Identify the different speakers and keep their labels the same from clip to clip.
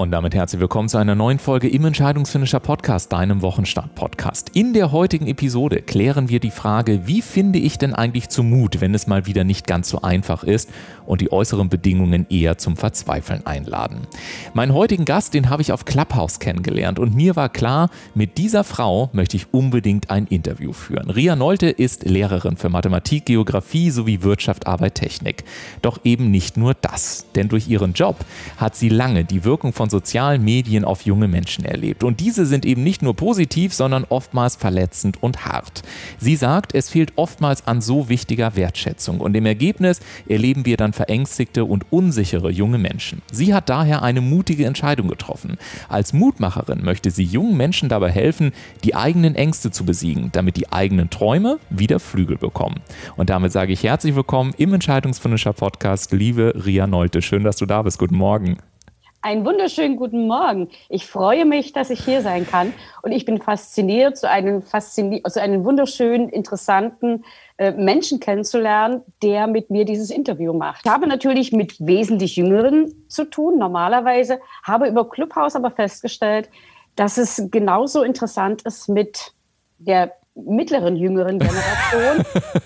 Speaker 1: Und damit herzlich willkommen zu einer neuen Folge im Entscheidungsfinisher Podcast, deinem Wochenstart-Podcast. In der heutigen Episode klären wir die Frage, wie finde ich denn eigentlich zu Mut, wenn es mal wieder nicht ganz so einfach ist und die äußeren Bedingungen eher zum Verzweifeln einladen. Meinen heutigen Gast, den habe ich auf Clubhouse kennengelernt und mir war klar, mit dieser Frau möchte ich unbedingt ein Interview führen. Ria Nolte ist Lehrerin für Mathematik, Geografie sowie Wirtschaft, Arbeit, Technik. Doch eben nicht nur das, denn durch ihren Job hat sie lange die Wirkung von sozialen Medien auf junge Menschen erlebt. Und diese sind eben nicht nur positiv, sondern oftmals verletzend und hart. Sie sagt, es fehlt oftmals an so wichtiger Wertschätzung. Und im Ergebnis erleben wir dann verängstigte und unsichere junge Menschen. Sie hat daher eine mutige Entscheidung getroffen. Als Mutmacherin möchte sie jungen Menschen dabei helfen, die eigenen Ängste zu besiegen, damit die eigenen Träume wieder Flügel bekommen. Und damit sage ich herzlich willkommen im Entscheidungsfinisher Podcast, liebe Ria Nolte. Schön, dass du da bist. Guten Morgen.
Speaker 2: Einen wunderschönen guten Morgen. Ich freue mich, dass ich hier sein kann und ich bin fasziniert, so einen wunderschönen, interessanten Menschen kennenzulernen, der mit mir dieses Interview macht. Ich habe natürlich mit wesentlich Jüngeren zu tun, normalerweise, habe über Clubhouse aber festgestellt, dass es genauso interessant ist mit der mittleren, jüngeren Generation,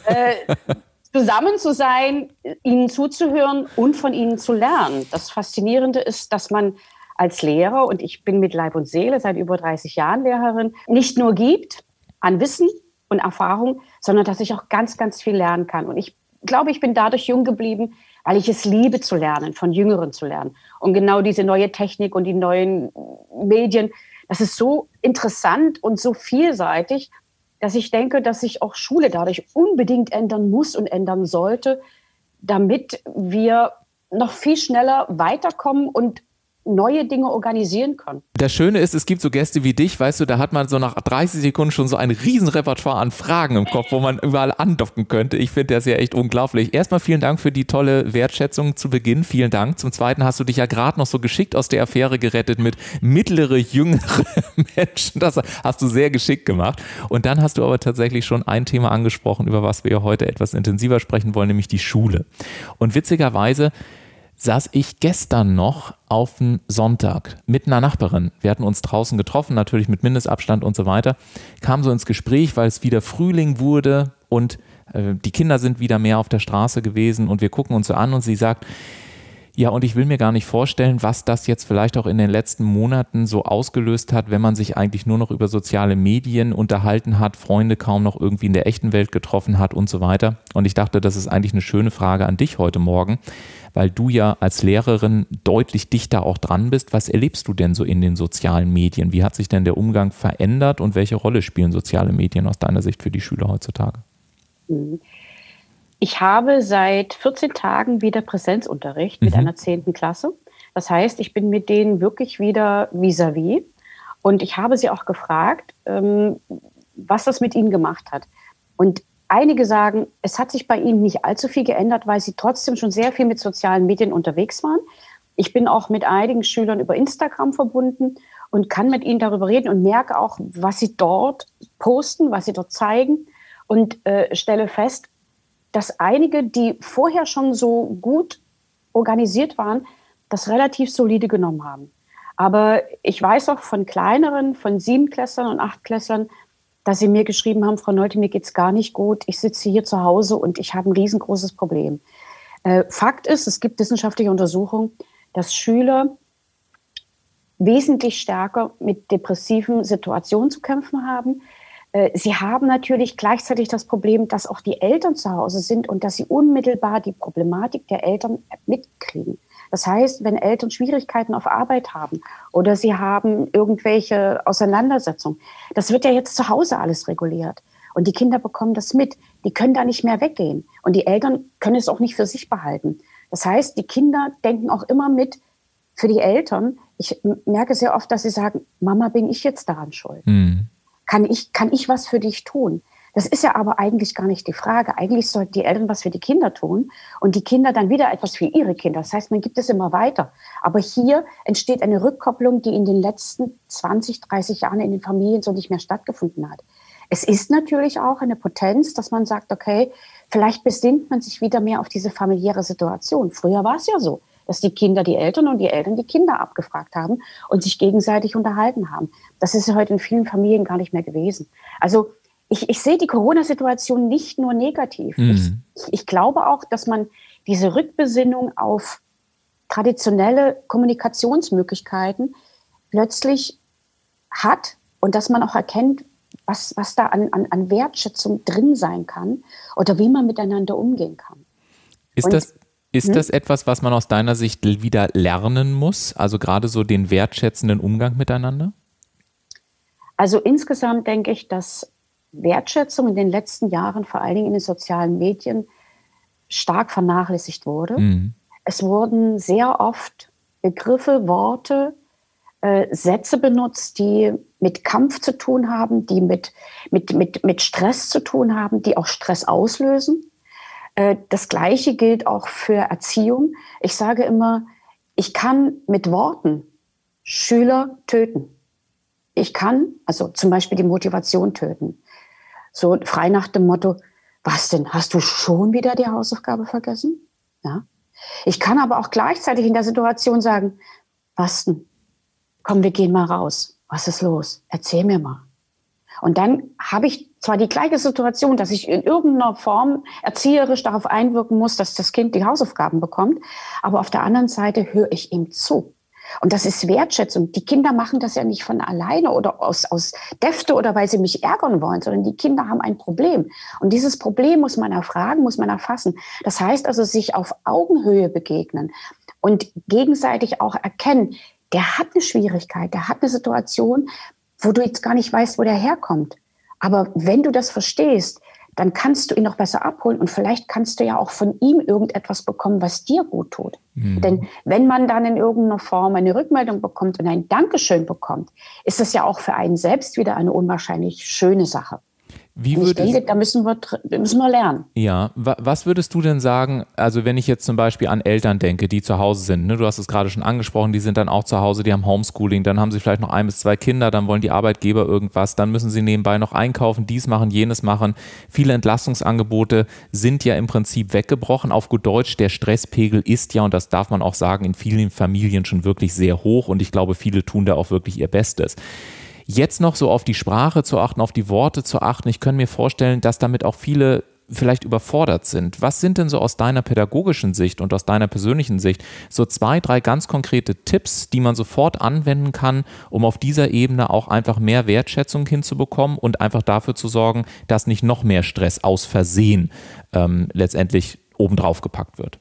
Speaker 2: zusammen zu sein, ihnen zuzuhören und von ihnen zu lernen. Das Faszinierende ist, dass man als Lehrer, und ich bin mit Leib und Seele seit über 30 Jahren Lehrerin, nicht nur gibt an Wissen und Erfahrung, sondern dass ich auch ganz, ganz viel lernen kann. Und ich glaube, ich bin dadurch jung geblieben, weil ich es liebe zu lernen, von Jüngeren zu lernen. Und genau diese neue Technik und die neuen Medien, das ist so interessant und so vielseitig, dass ich denke, dass sich auch Schule dadurch unbedingt ändern muss und ändern sollte, damit wir noch viel schneller weiterkommen und neue Dinge organisieren können.
Speaker 1: Das Schöne ist, es gibt so Gäste wie dich, weißt du, da hat man so nach 30 Sekunden schon so ein Riesenrepertoire an Fragen im Kopf, wo man überall andocken könnte. Ich finde das ja echt unglaublich. Erstmal vielen Dank für die tolle Wertschätzung zu Beginn. Vielen Dank. Zum Zweiten hast du dich ja gerade noch so geschickt aus der Affäre gerettet mit mittlere, jüngere Menschen. Das hast du sehr geschickt gemacht. Und dann hast du aber tatsächlich schon ein Thema angesprochen, über was wir heute etwas intensiver sprechen wollen, nämlich die Schule. Und witzigerweise saß ich gestern noch auf den Sonntag mit einer Nachbarin. Wir hatten uns draußen getroffen, natürlich mit Mindestabstand und so weiter. Kam so ins Gespräch, weil es wieder Frühling wurde und die Kinder sind wieder mehr auf der Straße gewesen und wir gucken uns so an und sie sagt, ja, und ich will mir gar nicht vorstellen, was das jetzt vielleicht auch in den letzten Monaten so ausgelöst hat, wenn man sich eigentlich nur noch über soziale Medien unterhalten hat, Freunde kaum noch irgendwie in der echten Welt getroffen hat und so weiter. Und ich dachte, das ist eigentlich eine schöne Frage an dich heute Morgen, weil du ja als Lehrerin deutlich dichter auch dran bist. Was erlebst du denn so in den sozialen Medien? Wie hat sich denn der Umgang verändert und welche Rolle spielen soziale Medien aus deiner Sicht für die Schüler heutzutage?
Speaker 2: Ich habe seit 14 Tagen wieder Präsenzunterricht mit einer 10. Klasse. Das heißt, ich bin mit denen wirklich wieder vis-à-vis. Und ich habe sie auch gefragt, was das mit ihnen gemacht hat. Und einige sagen, es hat sich bei ihnen nicht allzu viel geändert, weil sie trotzdem schon sehr viel mit sozialen Medien unterwegs waren. Ich bin auch mit einigen Schülern über Instagram verbunden und kann mit ihnen darüber reden und merke auch, was sie dort posten, was sie dort zeigen und stelle fest, dass einige, die vorher schon so gut organisiert waren, das relativ solide genommen haben. Aber ich weiß auch von kleineren, von 7-Klässlern und 8-Klässlern, dass sie mir geschrieben haben, Frau Nolte, mir geht's gar nicht gut, ich sitze hier zu Hause und ich habe ein riesengroßes Problem. Fakt ist, es gibt wissenschaftliche Untersuchungen, dass Schüler wesentlich stärker mit depressiven Situationen zu kämpfen haben. Sie haben natürlich gleichzeitig das Problem, dass auch die Eltern zu Hause sind und dass sie unmittelbar die Problematik der Eltern mitkriegen. Das heißt, wenn Eltern Schwierigkeiten auf Arbeit haben oder sie haben irgendwelche Auseinandersetzungen, das wird ja jetzt zu Hause alles reguliert. Und die Kinder bekommen das mit. Die können da nicht mehr weggehen. Und die Eltern können es auch nicht für sich behalten. Das heißt, die Kinder denken auch immer mit für die Eltern. Ich merke sehr oft, dass sie sagen, Mama, bin ich jetzt daran schuld? Kann ich was für dich tun? Das ist ja aber eigentlich gar nicht die Frage. Eigentlich sollten die Eltern was für die Kinder tun und die Kinder dann wieder etwas für ihre Kinder. Das heißt, man gibt es immer weiter. Aber hier entsteht eine Rückkopplung, die in den letzten 20, 30 Jahren in den Familien so nicht mehr stattgefunden hat. Es ist natürlich auch eine Potenz, dass man sagt, okay, vielleicht besinnt man sich wieder mehr auf diese familiäre Situation. Früher war es ja so. dass die Kinder die Eltern und die Eltern die Kinder abgefragt haben und sich gegenseitig unterhalten haben. Das ist ja heute in vielen Familien gar nicht mehr gewesen. Also ich sehe die Corona-Situation nicht nur negativ. Ich glaube auch, dass man diese Rückbesinnung auf traditionelle Kommunikationsmöglichkeiten plötzlich hat und dass man auch erkennt, was da an Wertschätzung drin sein kann oder wie man miteinander umgehen kann.
Speaker 1: Ist das etwas, was man aus deiner Sicht wieder lernen muss? Also gerade so den wertschätzenden Umgang miteinander?
Speaker 2: Also insgesamt denke ich, dass Wertschätzung in den letzten Jahren, vor allen Dingen in den sozialen Medien, stark vernachlässigt wurde. Es wurden sehr oft Begriffe, Worte, Sätze benutzt, die mit Kampf zu tun haben, die mit Stress zu tun haben, die auch Stress auslösen. Das Gleiche gilt auch für Erziehung. Ich sage immer, ich kann mit Worten Schüler töten. Ich kann also zum Beispiel die Motivation töten. So frei nach dem Motto, was denn, hast du schon wieder die Hausaufgabe vergessen? Ja. Ich kann aber auch gleichzeitig in der Situation sagen, was denn? Komm, wir gehen mal raus. Was ist los? Erzähl mir mal. Und dann habe ich zwar die gleiche Situation, dass ich in irgendeiner Form erzieherisch darauf einwirken muss, dass das Kind die Hausaufgaben bekommt, aber auf der anderen Seite höre ich ihm zu. Und das ist Wertschätzung. Die Kinder machen das ja nicht von alleine oder aus Defte oder weil sie mich ärgern wollen, sondern die Kinder haben ein Problem. Und dieses Problem muss man erfragen, muss man erfassen. Das heißt also, sich auf Augenhöhe begegnen und gegenseitig auch erkennen, der hat eine Schwierigkeit, der hat eine Situation, wo du jetzt gar nicht weißt, wo der herkommt. Aber wenn du das verstehst, dann kannst du ihn noch besser abholen und vielleicht kannst du ja auch von ihm irgendetwas bekommen, was dir gut tut. Denn wenn man dann in irgendeiner Form eine Rückmeldung bekommt und ein Dankeschön bekommt, ist das ja auch für einen selbst wieder eine unwahrscheinlich schöne Sache. Ich denke, da müssen wir lernen.
Speaker 1: Ja, was würdest du denn sagen, also wenn ich jetzt zum Beispiel an Eltern denke, die zu Hause sind, ne? Du hast es gerade schon angesprochen, die sind dann auch zu Hause, die haben Homeschooling, dann haben sie vielleicht noch 1 bis 2 Kinder, dann wollen die Arbeitgeber irgendwas, dann müssen sie nebenbei noch einkaufen, dies machen, jenes machen. Viele Entlastungsangebote sind ja im Prinzip weggebrochen. Auf gut Deutsch, der Stresspegel ist ja, und das darf man auch sagen, in vielen Familien schon wirklich sehr hoch und ich glaube, viele tun da auch wirklich ihr Bestes. Jetzt noch so auf die Sprache zu achten, auf die Worte zu achten. Ich kann mir vorstellen, dass damit auch viele vielleicht überfordert sind. Was sind denn so aus deiner pädagogischen Sicht und aus deiner persönlichen Sicht so 2, 3 ganz konkrete Tipps, die man sofort anwenden kann, um auf dieser Ebene auch einfach mehr Wertschätzung hinzubekommen und einfach dafür zu sorgen, dass nicht noch mehr Stress aus Versehen letztendlich obendrauf gepackt wird?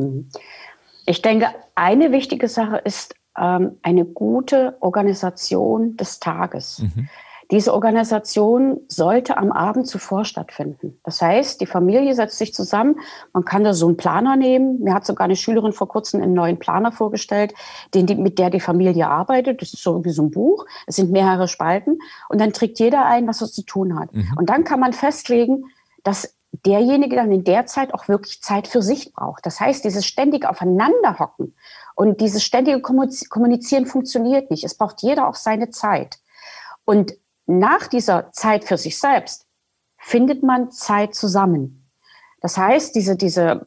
Speaker 2: Ich denke, eine wichtige Sache ist, eine gute Organisation des Tages. Diese Organisation sollte am Abend zuvor stattfinden. Das heißt, die Familie setzt sich zusammen, man kann da so einen Planer nehmen. Mir hat sogar eine Schülerin vor kurzem einen neuen Planer vorgestellt, mit der die Familie arbeitet. Das ist so wie so ein Buch, es sind mehrere Spalten und dann trägt jeder ein, was er zu tun hat. Und dann kann man festlegen, dass derjenige dann in der Zeit auch wirklich Zeit für sich braucht. Das heißt, dieses ständige Aufeinanderhocken und dieses ständige Kommunizieren funktioniert nicht. Es braucht jeder auch seine Zeit. Und nach dieser Zeit für sich selbst findet man Zeit zusammen. Das heißt, dieses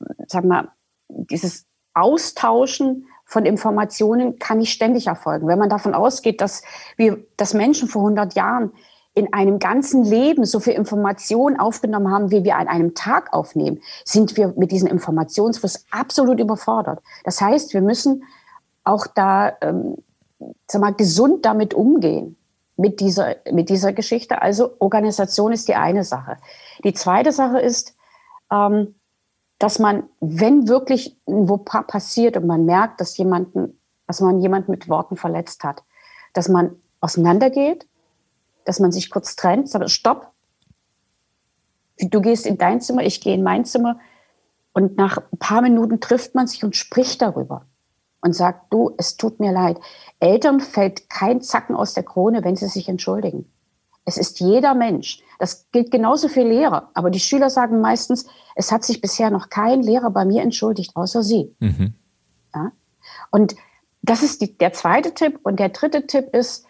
Speaker 2: Austauschen von Informationen kann nicht ständig erfolgen. Wenn man davon ausgeht, dass Menschen vor 100 Jahren in einem ganzen Leben so viel Information aufgenommen haben, wie wir an einem Tag aufnehmen, sind wir mit diesem Informationsfluss absolut überfordert. Das heißt, wir müssen auch da gesund damit umgehen, mit dieser Geschichte. Also Organisation ist die eine Sache. Die zweite Sache ist, dass man, wenn wirklich ein Fauxpas passiert und man merkt, dass man jemanden mit Worten verletzt hat, dass man auseinandergeht, dass man sich kurz trennt, sagt, stopp, du gehst in dein Zimmer, ich gehe in mein Zimmer und nach ein paar Minuten trifft man sich und spricht darüber und sagt, du, es tut mir leid. Eltern fällt kein Zacken aus der Krone, wenn sie sich entschuldigen. Es ist jeder Mensch. Das gilt genauso für Lehrer. Aber die Schüler sagen meistens, es hat sich bisher noch kein Lehrer bei mir entschuldigt, außer sie. Ja? Und das ist der zweite Tipp. Und der dritte Tipp ist,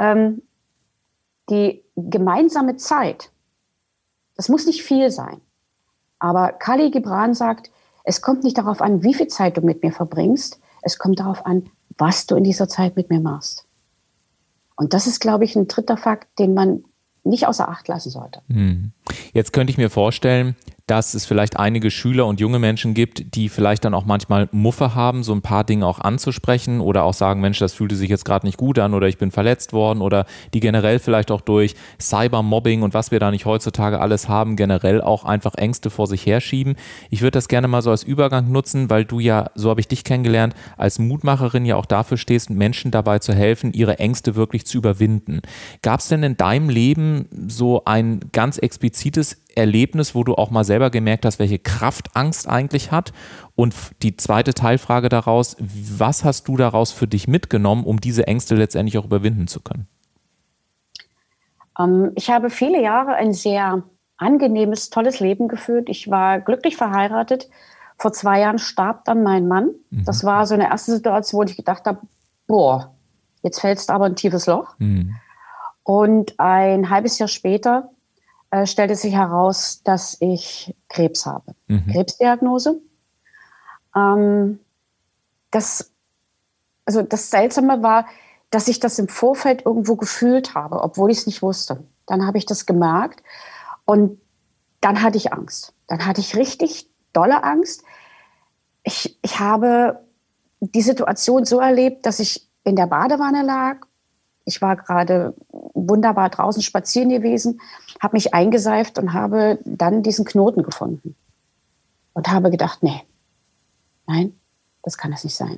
Speaker 2: die gemeinsame Zeit. Das muss nicht viel sein. Aber Khalil Gibran sagt, es kommt nicht darauf an, wie viel Zeit du mit mir verbringst. Es kommt darauf an, was du in dieser Zeit mit mir machst. Und das ist, glaube ich, ein dritter Fakt, den man nicht außer Acht lassen sollte.
Speaker 1: Jetzt könnte ich mir vorstellen, dass es vielleicht einige Schüler und junge Menschen gibt, die vielleicht dann auch manchmal Muffe haben, so ein paar Dinge auch anzusprechen oder auch sagen, Mensch, das fühlte sich jetzt gerade nicht gut an oder ich bin verletzt worden oder die generell vielleicht auch durch Cybermobbing und was wir da nicht heutzutage alles haben, generell auch einfach Ängste vor sich herschieben. Ich würde das gerne mal so als Übergang nutzen, weil du ja, so habe ich dich kennengelernt, als Mutmacherin ja auch dafür stehst, Menschen dabei zu helfen, ihre Ängste wirklich zu überwinden. Gab es denn in deinem Leben so ein ganz explizites Erlebnis, wo du auch mal selber gemerkt hast, welche Kraft Angst eigentlich hat? Und die zweite Teilfrage daraus, was hast du daraus für dich mitgenommen, um diese Ängste letztendlich auch überwinden zu können?
Speaker 2: Ich habe viele Jahre ein sehr angenehmes, tolles Leben geführt. Ich war glücklich verheiratet. Vor 2 Jahren starb dann mein Mann. Das war so eine erste Situation, wo ich gedacht habe, boah, jetzt fällst du aber ein tiefes Loch. Und ein halbes Jahr später stellte sich heraus, dass ich Krebs habe. Krebsdiagnose. Das Seltsame war, dass ich das im Vorfeld irgendwo gefühlt habe, obwohl ich es nicht wusste. Dann habe ich das gemerkt und dann hatte ich Angst. Dann hatte ich richtig dolle Angst. Ich habe die Situation so erlebt, dass ich in der Badewanne lag. Ich war gerade wunderbar draußen spazieren gewesen, habe mich eingeseift und habe dann diesen Knoten gefunden. Und habe gedacht, nein, das kann das nicht sein.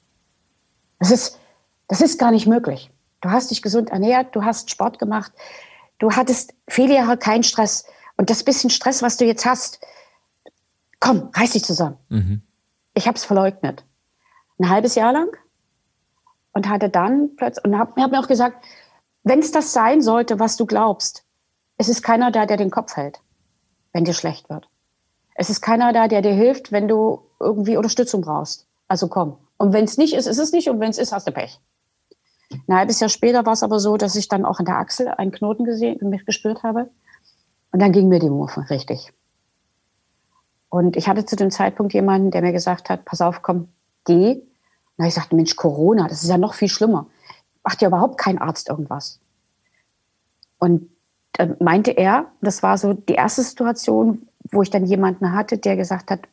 Speaker 2: Das ist gar nicht möglich. Du hast dich gesund ernährt, du hast Sport gemacht, du hattest viele Jahre keinen Stress. Und das bisschen Stress, was du jetzt hast, komm, reiß dich zusammen. Ich habe es verleugnet. Ein halbes Jahr lang. Und hatte dann plötzlich, und hab mir auch gesagt, wenn es das sein sollte, was du glaubst, es ist keiner da, der den Kopf hält, wenn dir schlecht wird. Es ist keiner da, der dir hilft, wenn du irgendwie Unterstützung brauchst. Also komm. Und wenn es nicht ist, ist es nicht. Und wenn es ist, hast du Pech. Ein halbes Jahr später war es aber so, dass ich dann auch in der Achsel einen Knoten gespürt habe. Und dann ging mir die Murfe richtig. Und ich hatte zu dem Zeitpunkt jemanden, der mir gesagt hat, pass auf, komm, geh. Und ich sagte, Mensch, Corona, das ist ja noch viel schlimmer. Macht ja überhaupt kein Arzt irgendwas. Und dann meinte er, das war so die erste Situation, wo ich dann jemanden hatte, der gesagt hat,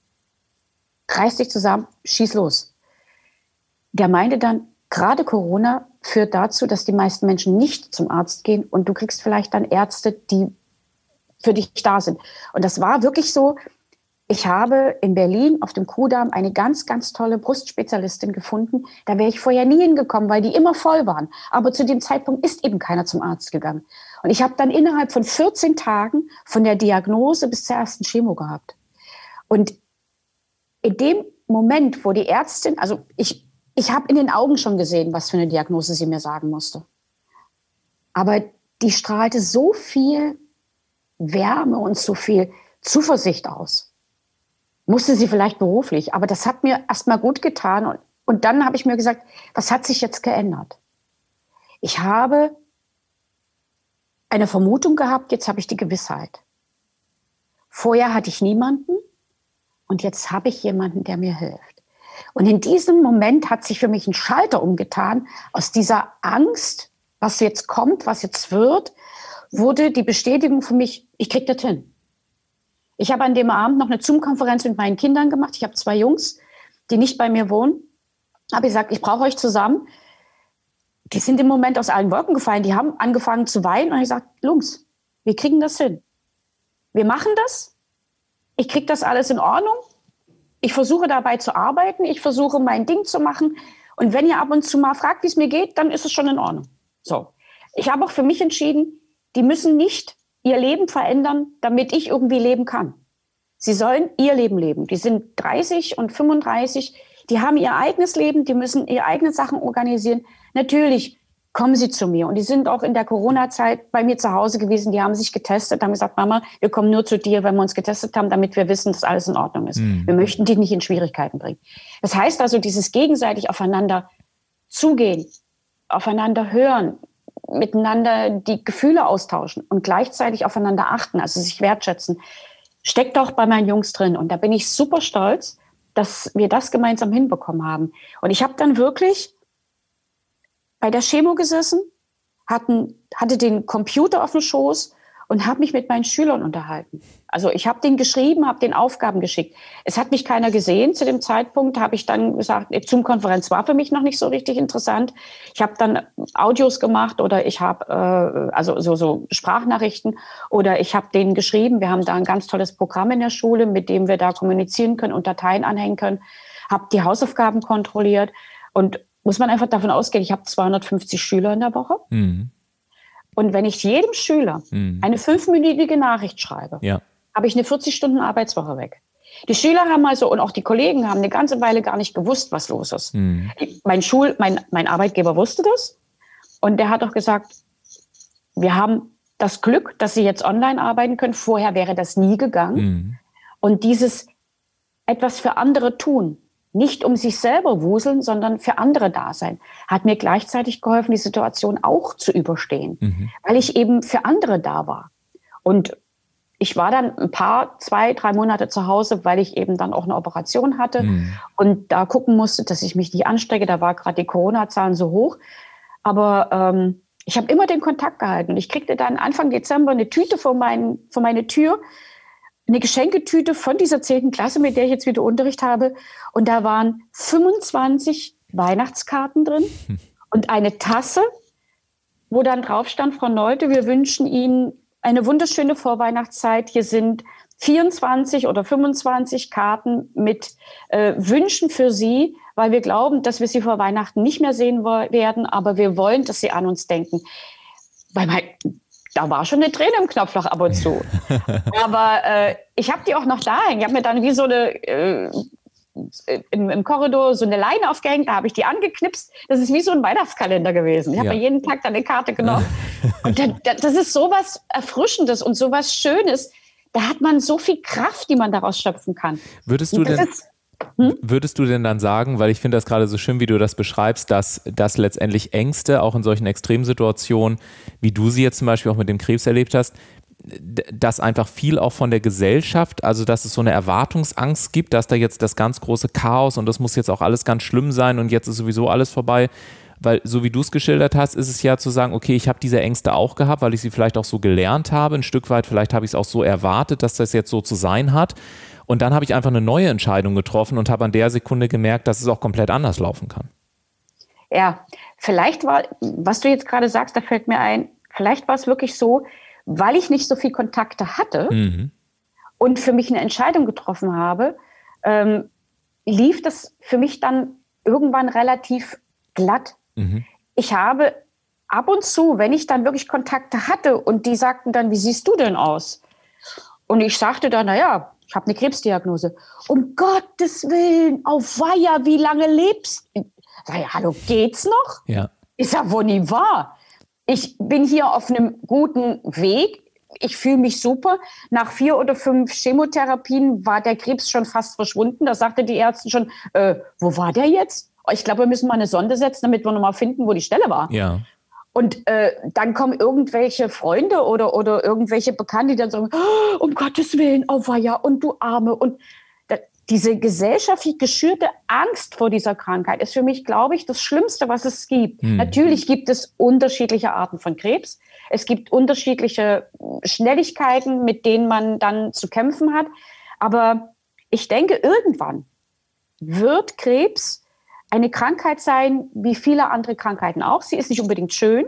Speaker 2: reiß dich zusammen, schieß los. Der meinte dann, gerade Corona führt dazu, dass die meisten Menschen nicht zum Arzt gehen und du kriegst vielleicht dann Ärzte, die für dich da sind. Und das war wirklich so. Ich habe in Berlin auf dem Kudamm eine ganz, ganz tolle Brustspezialistin gefunden. Da wäre ich vorher nie hingekommen, weil die immer voll waren. Aber zu dem Zeitpunkt ist eben keiner zum Arzt gegangen. Und ich habe dann innerhalb von 14 Tagen von der Diagnose bis zur ersten Chemo gehabt. Und in dem Moment, wo die Ärztin, also ich habe in den Augen schon gesehen, was für eine Diagnose sie mir sagen musste. Aber die strahlte so viel Wärme und so viel Zuversicht aus. Musste sie vielleicht beruflich, aber das hat mir erstmal gut getan. Und dann habe ich mir gesagt, was hat sich jetzt geändert? Ich habe eine Vermutung gehabt, jetzt habe ich die Gewissheit. Vorher hatte ich niemanden und jetzt habe ich jemanden, der mir hilft. Und in diesem Moment hat sich für mich ein Schalter umgetan. Aus dieser Angst, was jetzt kommt, was jetzt wird, wurde die Bestätigung für mich, ich kriege das hin. Ich habe an dem Abend noch eine Zoom-Konferenz mit meinen Kindern gemacht. Ich habe 2 Jungs, die nicht bei mir wohnen. Habe gesagt, ich brauche euch zusammen. Die sind im Moment aus allen Wolken gefallen. Die haben angefangen zu weinen. Und ich gesagt, Jungs, wir kriegen das hin. Wir machen das. Ich kriege das alles in Ordnung. Ich versuche dabei zu arbeiten. Ich versuche mein Ding zu machen. Und wenn ihr ab und zu mal fragt, wie es mir geht, dann ist es schon in Ordnung. So. Ich habe auch für mich entschieden, die müssen nicht ihr Leben verändern, damit ich irgendwie leben kann. Sie sollen ihr Leben leben. Die sind 30 und 35, die haben ihr eigenes Leben, die müssen ihre eigenen Sachen organisieren. Natürlich kommen sie zu mir und die sind auch in der Corona-Zeit bei mir zu Hause gewesen, die haben sich getestet, haben gesagt, Mama, wir kommen nur zu dir, wenn wir uns getestet haben, damit wir wissen, dass alles in Ordnung ist. Wir möchten dich nicht in Schwierigkeiten bringen. Das heißt also, dieses gegenseitig aufeinander zugehen, aufeinander hören, miteinander die Gefühle austauschen und gleichzeitig aufeinander achten, also sich wertschätzen, steckt auch bei meinen Jungs drin. Und da bin ich super stolz, dass wir das gemeinsam hinbekommen haben. Und ich habe dann wirklich bei der Chemo gesessen, hatte den Computer auf dem Schoß und habe mich mit meinen Schülern unterhalten. Also ich habe denen geschrieben, habe den Aufgaben geschickt. Es hat mich keiner gesehen. Zu dem Zeitpunkt habe ich dann gesagt, Zoom-Konferenz war für mich noch nicht so richtig interessant. Ich habe dann Audios gemacht oder ich habe also so Sprachnachrichten oder ich habe denen geschrieben. Wir haben da ein ganz tolles Programm in der Schule, mit dem wir da kommunizieren können und Dateien anhängen können. Habe die Hausaufgaben kontrolliert und muss man einfach davon ausgehen, ich habe 250 Schüler in der Woche. Mhm. Und wenn ich jedem Schüler eine 5-minütige Nachricht schreibe, habe ich eine 40-Stunden-Arbeitswoche weg. Die Schüler haben also und auch die Kollegen haben eine ganze Weile gar nicht gewusst, was los ist. Mein Arbeitgeber wusste das und der hat auch gesagt, wir haben das Glück, dass Sie jetzt online arbeiten können. Vorher wäre das nie gegangen. Und dieses etwas für andere tun, nicht um sich selber wuseln, sondern für andere da sein, hat mir gleichzeitig geholfen, die Situation auch zu überstehen, weil ich eben für andere da war. Und ich war dann 2, 3 Monate zu Hause, weil ich eben dann auch eine Operation hatte und da gucken musste, dass ich mich nicht anstecke. Da war gerade die Corona-Zahlen so hoch. Aber ich habe immer den Kontakt gehalten. Und ich kriegte dann Anfang Dezember eine Tüte vor meine Tür, eine Geschenketüte von dieser 10. Klasse, mit der ich jetzt wieder Unterricht habe. Und da waren 25 Weihnachtskarten drin und eine Tasse, wo dann drauf stand, Frau Neute, wir wünschen Ihnen eine wunderschöne Vorweihnachtszeit. Hier sind 24 oder 25 Karten mit Wünschen für Sie, weil wir glauben, dass wir Sie vor Weihnachten nicht mehr sehen werden, aber wir wollen, dass Sie an uns denken. Da war schon eine Träne im Knopfloch ab und zu. Aber ich habe die auch noch da hängen. Ich habe mir dann wie so eine im Korridor so eine Leine aufgehängt, da habe ich die angeknipst. Das ist wie so ein Weihnachtskalender gewesen. Ich habe mir jeden Tag dann eine Karte genommen. Und das ist sowas Erfrischendes und sowas Schönes. Da hat man so viel Kraft, die man daraus schöpfen kann.
Speaker 1: Würdest du denn dann sagen, weil ich finde das gerade so schön, wie du das beschreibst, dass letztendlich Ängste auch in solchen Extremsituationen, wie du sie jetzt zum Beispiel auch mit dem Krebs erlebt hast, dass einfach viel auch von der Gesellschaft, also dass es so eine Erwartungsangst gibt, dass da jetzt das ganz große Chaos und das muss jetzt auch alles ganz schlimm sein und jetzt ist sowieso alles vorbei, weil so wie du es geschildert hast, ist es ja zu sagen, okay, ich habe diese Ängste auch gehabt, weil ich sie vielleicht auch so gelernt habe, ein Stück weit, vielleicht habe ich es auch so erwartet, dass das jetzt so zu sein hat und dann habe ich einfach eine neue Entscheidung getroffen und habe an der Sekunde gemerkt, dass es auch komplett anders laufen kann.
Speaker 2: Ja, vielleicht war, was du jetzt gerade sagst, da fällt mir ein, vielleicht war es wirklich so, weil ich nicht so viel Kontakte hatte und für mich eine Entscheidung getroffen habe, lief das für mich dann irgendwann relativ glatt. Ich habe ab und zu, wenn ich dann wirklich Kontakte hatte und die sagten dann, wie siehst du denn aus? Und ich sagte dann, naja, ich habe eine Krebsdiagnose. Um Gottes Willen, auweia, wie lange lebst du? Sag ich, hallo, geht's noch?
Speaker 1: Ja.
Speaker 2: Ist ja wohl nie wahr. Ich bin hier auf einem guten Weg. Ich fühle mich super. Nach 4 oder 5 Chemotherapien war der Krebs schon fast verschwunden. Da sagte die Ärztin schon, wo war der jetzt? Ich glaube, wir müssen mal eine Sonde setzen, damit wir noch mal finden, wo die Stelle war.
Speaker 1: Ja.
Speaker 2: Und dann kommen irgendwelche Freunde oder irgendwelche Bekannte, die dann sagen, oh, um Gottes Willen, auweia, und du Arme. Und diese gesellschaftlich geschürte Angst vor dieser Krankheit ist für mich, glaube ich, das Schlimmste, was es gibt. Natürlich gibt es unterschiedliche Arten von Krebs. Es gibt unterschiedliche Schnelligkeiten, mit denen man dann zu kämpfen hat. Aber ich denke, irgendwann wird Krebs eine Krankheit sein, wie viele andere Krankheiten auch. Sie ist nicht unbedingt schön.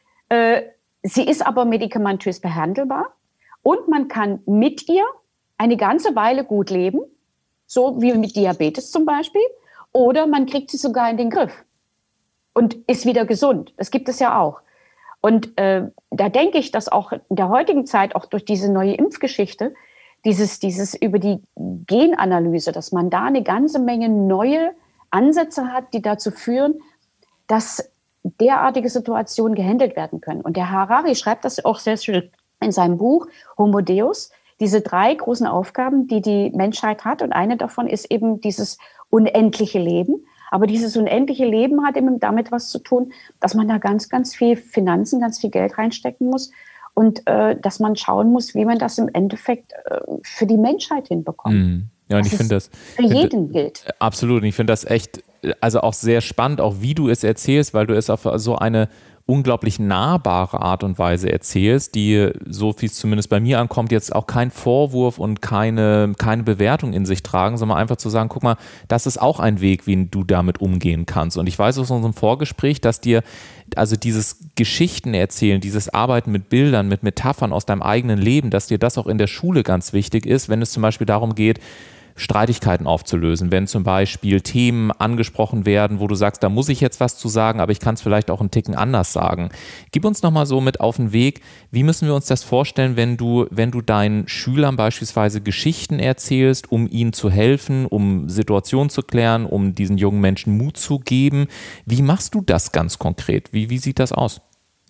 Speaker 2: Sie ist aber medikamentös behandelbar. Und man kann mit ihr eine ganze Weile gut leben. So wie mit Diabetes zum Beispiel, oder man kriegt sie sogar in den Griff und ist wieder gesund. Das gibt es ja auch. Und da denke ich, dass auch in der heutigen Zeit, auch durch diese neue Impfgeschichte, dieses über die Genanalyse, dass man da eine ganze Menge neue Ansätze hat, die dazu führen, dass derartige Situationen gehandelt werden können. Und der Harari schreibt das auch sehr schön in seinem Buch Homo Deus, diese 3 großen Aufgaben, die die Menschheit hat. Und eine davon ist eben dieses unendliche Leben. Aber dieses unendliche Leben hat eben damit was zu tun, dass man da ganz, ganz viel Finanzen, ganz viel Geld reinstecken muss. Und dass man schauen muss, wie man das im Endeffekt für die Menschheit hinbekommt.
Speaker 1: Ja, und ich finde das
Speaker 2: für jeden gilt.
Speaker 1: Absolut. Und ich finde das echt, also auch sehr spannend, auch wie du es erzählst, weil du es auf so eine unglaublich nahbare Art und Weise erzählst, die, so wie es zumindest bei mir ankommt, jetzt auch kein Vorwurf und keine Bewertung in sich tragen, sondern einfach zu sagen, guck mal, das ist auch ein Weg, wie du damit umgehen kannst. Und ich weiß aus unserem Vorgespräch, dass dir also dieses Geschichten erzählen, dieses Arbeiten mit Bildern, mit Metaphern aus deinem eigenen Leben, dass dir das auch in der Schule ganz wichtig ist, wenn es zum Beispiel darum geht, Streitigkeiten aufzulösen, wenn zum Beispiel Themen angesprochen werden, wo du sagst, da muss ich jetzt was zu sagen, aber ich kann es vielleicht auch einen Ticken anders sagen. Gib uns nochmal so mit auf den Weg, wie müssen wir uns das vorstellen, wenn du deinen Schülern beispielsweise Geschichten erzählst, um ihnen zu helfen, um Situationen zu klären, um diesen jungen Menschen Mut zu geben. Wie machst du das ganz konkret? Wie sieht das aus?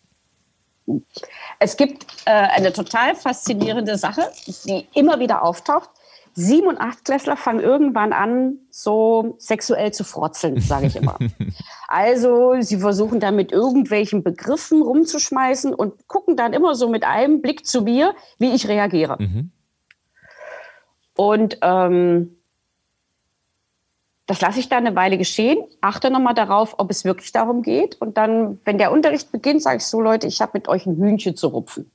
Speaker 2: Es gibt eine total faszinierende Sache, die immer wieder auftaucht. 7- und 8-Klässler fangen irgendwann an, so sexuell zu frotzeln, sage ich immer. Also sie versuchen dann mit irgendwelchen Begriffen rumzuschmeißen und gucken dann immer so mit einem Blick zu mir, wie ich reagiere. Mhm. Und das lasse ich dann eine Weile geschehen, achte nochmal darauf, ob es wirklich darum geht. Und dann, wenn der Unterricht beginnt, sage ich so, Leute, ich habe mit euch ein Hühnchen zu rupfen.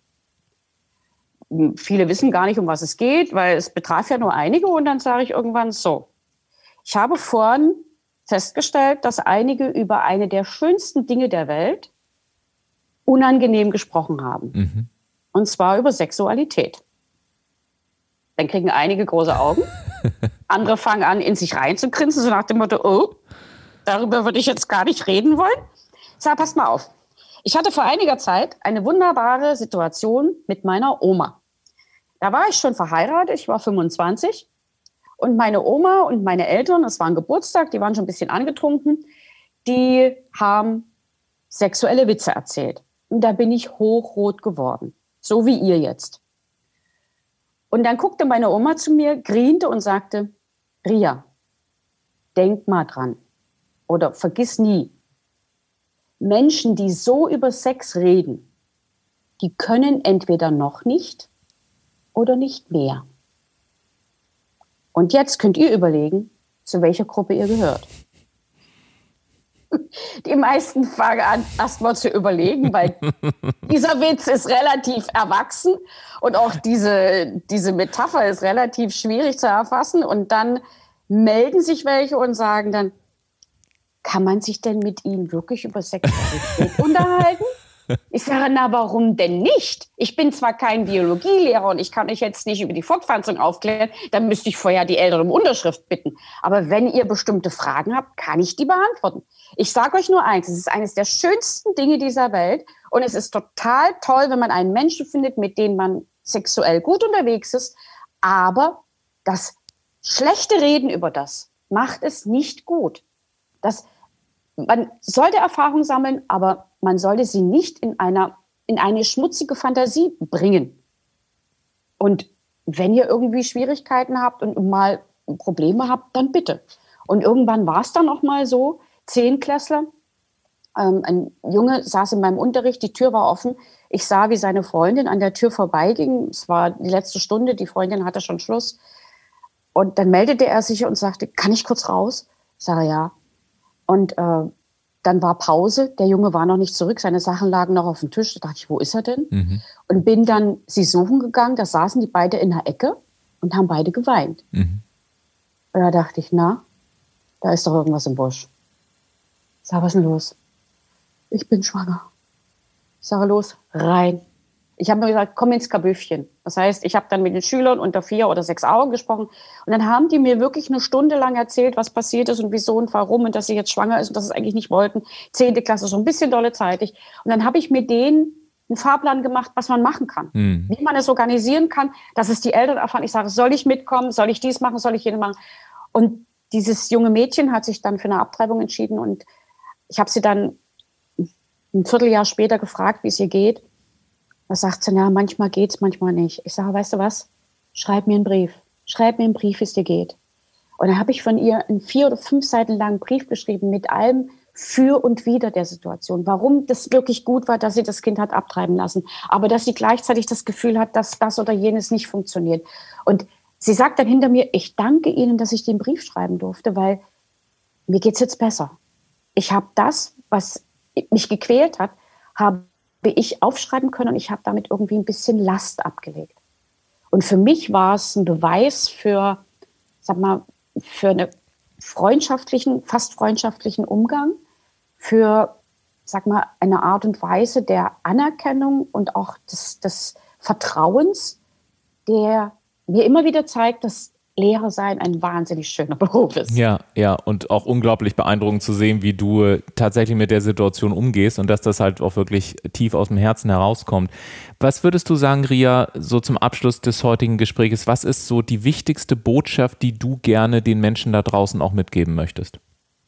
Speaker 2: Viele wissen gar nicht, um was es geht, weil es betraf ja nur einige. Und dann sage ich irgendwann so, ich habe vorhin festgestellt, dass einige über eine der schönsten Dinge der Welt unangenehm gesprochen haben. Mhm. Und zwar über Sexualität. Dann kriegen einige große Augen. Andere fangen an, in sich reinzugrinsen, so nach dem Motto, oh, darüber würde ich jetzt gar nicht reden wollen. Ich sage, passt mal auf. Ich hatte vor einiger Zeit eine wunderbare Situation mit meiner Oma. Da war ich schon verheiratet, ich war 25. Und meine Oma und meine Eltern, das war ein Geburtstag, die waren schon ein bisschen angetrunken, die haben sexuelle Witze erzählt. Und da bin ich hochrot geworden, so wie ihr jetzt. Und dann guckte meine Oma zu mir, griente und sagte, Ria, denk mal dran oder vergiss nie, Menschen, die so über Sex reden, die können entweder noch nicht oder nicht mehr. Und jetzt könnt ihr überlegen, zu welcher Gruppe ihr gehört. Die meisten fangen an, erst mal zu überlegen, weil dieser Witz ist relativ erwachsen und auch diese Metapher ist relativ schwierig zu erfassen. Und dann melden sich welche und sagen dann, kann man sich denn mit ihnen wirklich über Sexualität unterhalten? Ich sage, na, warum denn nicht? Ich bin zwar kein Biologielehrer und ich kann euch jetzt nicht über die Fortpflanzung aufklären, dann müsste ich vorher die Eltern um Unterschrift bitten. Aber wenn ihr bestimmte Fragen habt, kann ich die beantworten. Ich sage euch nur eins, es ist eines der schönsten Dinge dieser Welt und es ist total toll, wenn man einen Menschen findet, mit dem man sexuell gut unterwegs ist, aber das schlechte Reden über das macht es nicht gut. Man sollte Erfahrung sammeln, aber man sollte sie nicht in eine schmutzige Fantasie bringen. Und wenn ihr irgendwie Schwierigkeiten habt und mal Probleme habt, dann bitte. Und irgendwann war es dann auch mal so, 10-Klässler, ein Junge saß in meinem Unterricht, die Tür war offen. Ich sah, wie seine Freundin an der Tür vorbeiging. Es war die letzte Stunde, die Freundin hatte schon Schluss. Und dann meldete er sich und sagte, kann ich kurz raus? Ich sage, ja. Und dann war Pause, der Junge war noch nicht zurück, seine Sachen lagen noch auf dem Tisch. Da dachte ich, wo ist er denn? Mhm. Und bin dann sie suchen gegangen, da saßen die beide in der Ecke und haben beide geweint. Mhm. Und da dachte ich, na, da ist doch irgendwas im Busch. Ich sage, was ist denn los? Ich bin schwanger. Ich sage, los, rein. Ich habe mir gesagt, komm ins Kabüffchen. Das heißt, ich habe dann mit den Schülern unter 4 oder 6 Augen gesprochen. Und dann haben die mir wirklich eine Stunde lang erzählt, was passiert ist und wieso und warum und dass sie jetzt schwanger ist und dass sie es eigentlich nicht wollten. 10. Klasse, so ein bisschen dolle zeitig. Und dann habe ich mit denen einen Fahrplan gemacht, was man machen kann. Mhm. Wie man es organisieren kann, dass es die Eltern erfahren. Ich sage, soll ich mitkommen? Soll ich dies machen? Soll ich jenes machen? Und dieses junge Mädchen hat sich dann für eine Abtreibung entschieden. Und ich habe sie dann ein Vierteljahr später gefragt, wie es ihr geht. Da sagt sie, na, manchmal geht's, manchmal nicht. Ich sage, weißt du was? Schreib mir einen Brief. Schreib mir einen Brief, wie es dir geht. Und dann habe ich von ihr einen 4 oder 5 Seiten langen Brief geschrieben mit allem für und wider der Situation. Warum das wirklich gut war, dass sie das Kind hat abtreiben lassen. Aber dass sie gleichzeitig das Gefühl hat, dass das oder jenes nicht funktioniert. Und sie sagt dann hinter mir, ich danke Ihnen, dass ich den Brief schreiben durfte, weil mir geht es jetzt besser. Ich habe das, was mich gequält hat, habe ich aufschreiben können und ich habe damit irgendwie ein bisschen Last abgelegt. Und für mich war es ein Beweis für einen fast freundschaftlichen Umgang, für, eine Art und Weise der Anerkennung und auch des Vertrauens, der mir immer wieder zeigt, dass Lehrer sein ein wahnsinnig schöner Beruf ist.
Speaker 1: Ja, und auch unglaublich beeindruckend zu sehen, wie du tatsächlich mit der Situation umgehst und dass das halt auch wirklich tief aus dem Herzen herauskommt. Was würdest du sagen, Ria, so zum Abschluss des heutigen Gesprächs, was ist so die wichtigste Botschaft, die du gerne den Menschen da draußen auch mitgeben möchtest?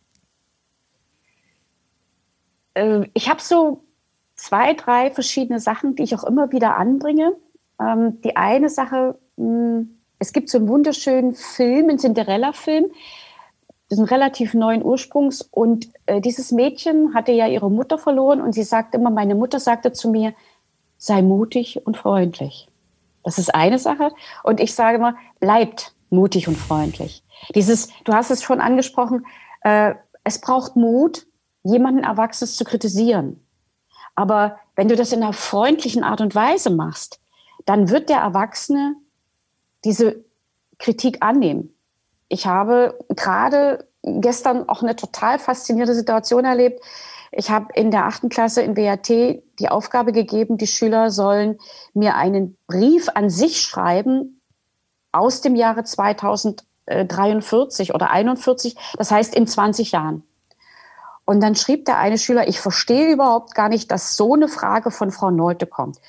Speaker 2: Ich habe so 2, 3 verschiedene Sachen, die ich auch immer wieder anbringe. Die eine Sache, es gibt so einen wunderschönen Film, einen Cinderella-Film, das ist ein relativ neuen Ursprungs und dieses Mädchen hatte ja ihre Mutter verloren und sie sagte immer, meine Mutter sagte zu mir, sei mutig und freundlich. Das ist eine Sache und ich sage immer, bleibt mutig und freundlich. Du hast es schon angesprochen, es braucht Mut, jemanden Erwachsenes zu kritisieren. Aber wenn du das in einer freundlichen Art und Weise machst, dann wird der Erwachsene diese Kritik annehmen. Ich habe gerade gestern auch eine total faszinierende Situation erlebt. Ich habe in der 8. Klasse in BAT die Aufgabe gegeben, die Schüler sollen mir einen Brief an sich schreiben aus dem Jahre 2043 oder 41, das heißt in 20 Jahren. Und dann schrieb der eine Schüler, ich verstehe überhaupt gar nicht, dass so eine Frage von Frau Nolte kommt.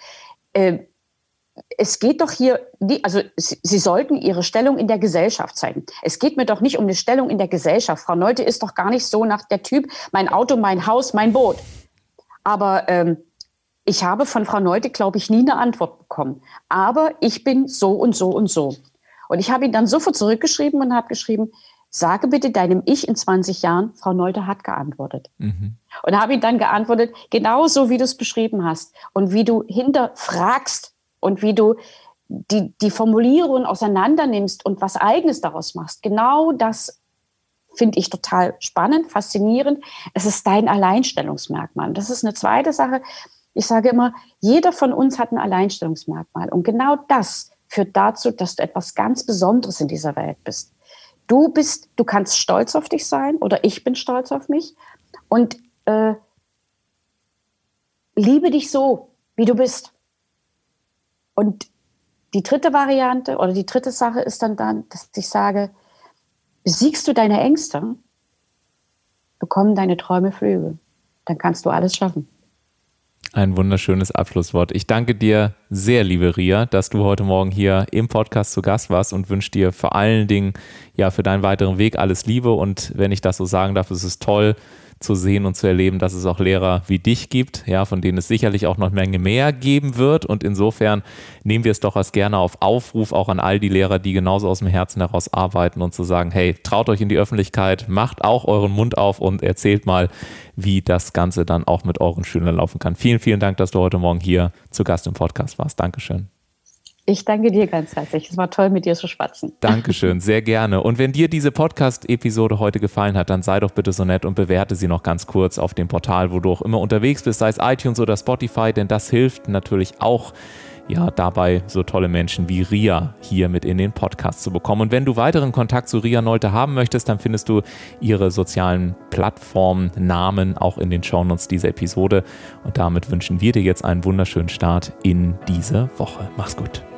Speaker 2: Es geht doch hier, also Sie sollten Ihre Stellung in der Gesellschaft zeigen. Es geht mir doch nicht um eine Stellung in der Gesellschaft. Frau Nolte ist doch gar nicht so nach der Typ, mein Auto, mein Haus, mein Boot. Aber ich habe von Frau Nolte, glaube ich, nie eine Antwort bekommen. Aber ich bin so und so und so. Und ich habe ihn dann sofort zurückgeschrieben und habe geschrieben, sage bitte deinem Ich in 20 Jahren, Frau Nolte hat geantwortet. Und habe ihn dann geantwortet, genauso wie du es beschrieben hast und wie du hinterfragst und wie du die Formulierungen auseinander nimmst und was Eigenes daraus machst. Genau das finde ich total spannend, faszinierend. Es ist dein Alleinstellungsmerkmal. Das ist eine zweite Sache. Ich sage immer, jeder von uns hat ein Alleinstellungsmerkmal. Und genau das führt dazu, dass du etwas ganz Besonderes in dieser Welt bist. Du kannst stolz auf dich sein oder ich bin stolz auf mich und liebe dich so, wie du bist. Und die dritte Variante oder die dritte Sache ist dann, dass ich sage, besiegst du deine Ängste, bekommen deine Träume Flügel. Dann kannst du alles schaffen.
Speaker 1: Ein wunderschönes Abschlusswort. Ich danke dir sehr, liebe Ria, dass du heute Morgen hier im Podcast zu Gast warst und wünsche dir vor allen Dingen für deinen weiteren Weg alles Liebe. Und wenn ich das so sagen darf, ist es toll zu sehen und zu erleben, dass es auch Lehrer wie dich gibt, von denen es sicherlich auch noch eine Menge mehr geben wird. Und insofern nehmen wir es doch als gerne auf Aufruf auch an all die Lehrer, die genauso aus dem Herzen heraus arbeiten und zu sagen, hey, traut euch in die Öffentlichkeit, macht auch euren Mund auf und erzählt mal, wie das Ganze dann auch mit euren Schülern laufen kann. Vielen, vielen Dank, dass du heute Morgen hier zu Gast im Podcast warst. Dankeschön.
Speaker 2: Ich danke dir ganz herzlich. Es war toll, mit dir zu schwatzen.
Speaker 1: Dankeschön, sehr gerne. Und wenn dir diese Podcast-Episode heute gefallen hat, dann sei doch bitte so nett und bewerte sie noch ganz kurz auf dem Portal, wo du auch immer unterwegs bist, sei es iTunes oder Spotify, denn das hilft natürlich auch dabei, so tolle Menschen wie Ria hier mit in den Podcast zu bekommen. Und wenn du weiteren Kontakt zu Ria Nolte haben möchtest, dann findest du ihre sozialen Plattformnamen auch in den Shownotes dieser Episode. Und damit wünschen wir dir jetzt einen wunderschönen Start in diese Woche. Mach's gut.